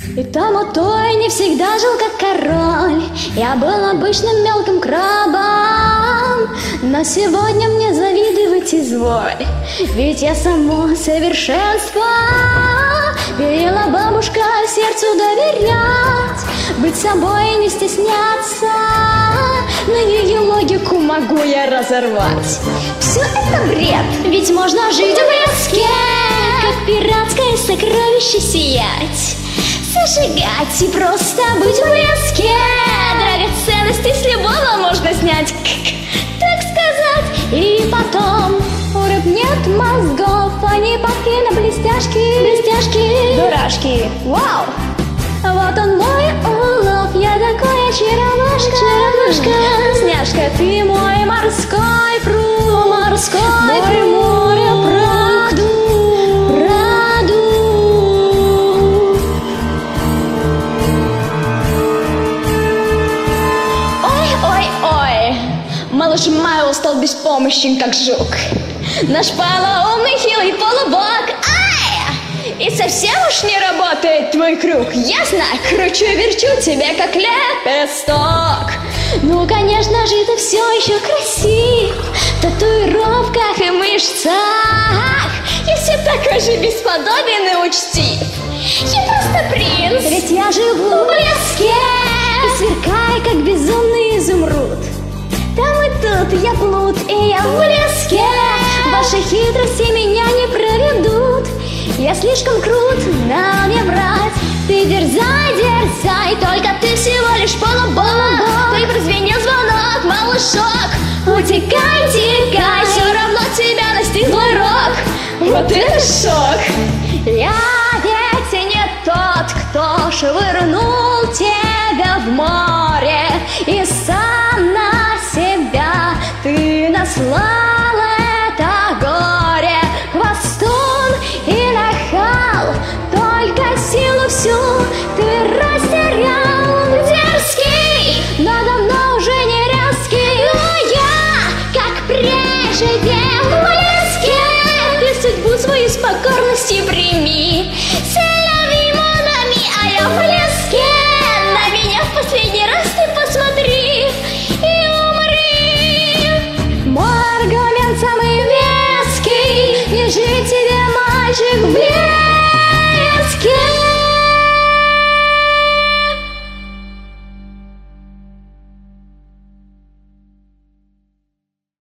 И там у той не всегда жил как король. Я был обычным мелким крабом, но сегодня мне завидовать изволь. Ведь я само совершенство. Велела бабушка сердцу доверять, быть собой и не стесняться. Но ее логику могу я разорвать. Все это бред, ведь можно жить в блеске, как пиратское сокровище сиять, зажигать и просто быть в блеске. Драгоценности с любого можно снять, так сказать. И потом у рыб нет мозгов, они похожи на блестяшки. Блестяшки, дурашки, вау! Вот он мой улов, я такой очаровашка. Сняшка, ты мой морской пруд, морской море продукт. Ой, малыш Майл стал беспомощен, как жук. Наш полоумный хилый полубог. И совсем уж не работает твой круг. Ясно? Кручу-верчу тебя, как лепесток. Ну, конечно же, ты все еще красив в татуировках и мышцах. Я все такой же бесподобен и учтив. Я просто принц, ведь я живу в блеске и сверкаю, как безумный изумруд. Там и тут я плут, и я в блеске. Ваши хитрости меня не проведут. Я слишком крут, нам не врать. Ты дерзай, дерзай, только ты всего лишь полубог. Ты прозвенел звонок, малышок. Утекай, текай, все равно тебя настиг твой рок. Вот это шок. Я ведь не тот, кто швырнул тебя в море, и сам на себя ты наслал это горе. Хвостун и нахал, только силу всю ты растерял. Дерзкий, но давно уже не резкий. Но я, как прежде, в блеске. Ты судьбу свою с покорностью прими. Селяви монами, а я в блеске. На меня в последний раз ты посмотри и умри. Мой аргумент самый веский: не жить тебе, мальчик, в блеске.